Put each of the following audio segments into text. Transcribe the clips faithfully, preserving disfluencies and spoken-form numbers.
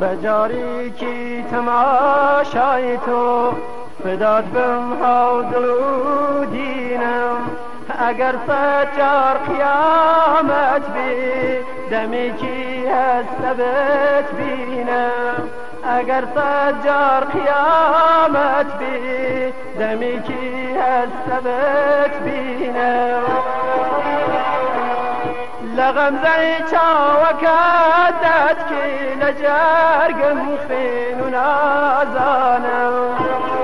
بجاری کی تماشای تو فدات بم ها دل و دینم اگر فجار قیامت بی دمی کی هستبت بینم اگر فجار قیامت بی دمی کی هستبت بینم لغمزه چاوکدت کی لجرگم خین و نازانم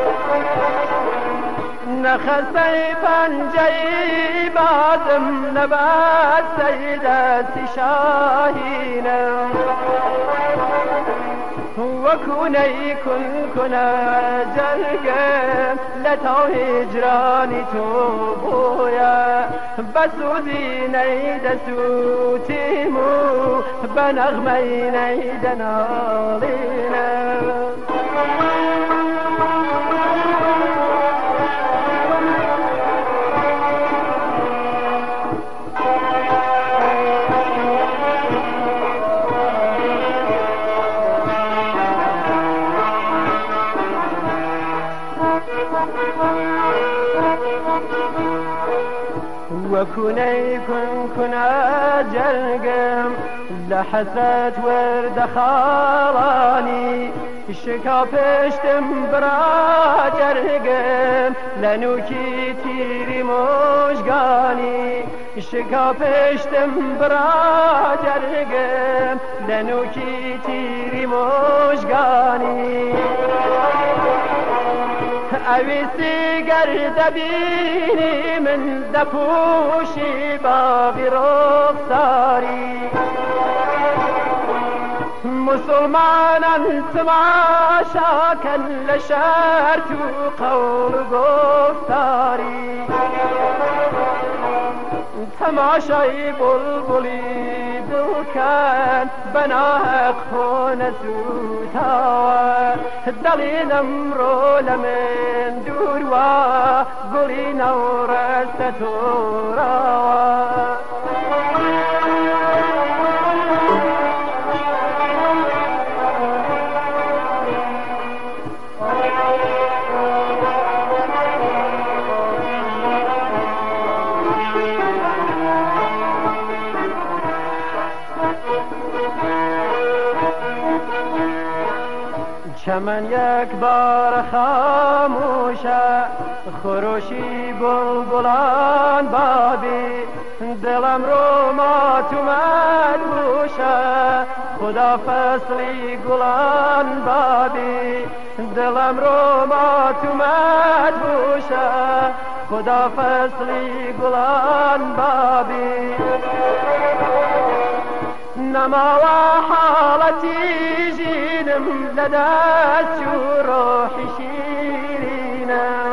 نخسته پنجه بازم نبات سیدت شاهینم وكوني كن كنا جرقم لتو هجراني توبويا بسودي نيد سوتيمو بنغمي نيد نالينا وكوني كن كنا جرقم لحسرت ورد خالاني شكافشتم برا جرقم لنوكي تيري مشقاني شكافشتم برا جرقم لنوكي تيري مشقاني اویسی گرد بینی من دپوشی بابی رخساری مسلمانان تماشا کل شهر تو قول گفتاری تماشای بلبلی بکن بناهق خون سوتا دلیلم رو لمن دور و گلی نورست تو را چمن یک بار خاموشه خروشی بلبلان بابی دلم رو ما تو مدهوشه خدا فصلی گلان بابی دلم رو ما تو مدهوشه خدا فصلی گلان بابی نما و حالتی جینم لدست و روحی شیرینم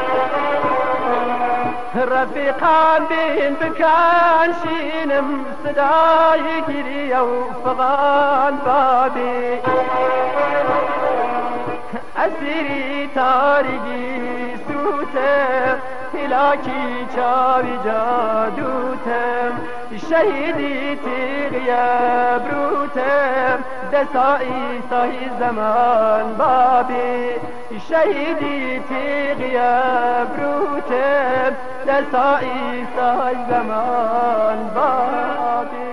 رفیقان بین بکن شینم صدای گیری و فغان بابی اسیری تاریگی سوتم هلاکی چاوی جادوتم شهیدی تیغی بروتم دسایی سایی زمان بابی شهیدی تیغی بروتم دسایی سایی زمان بابی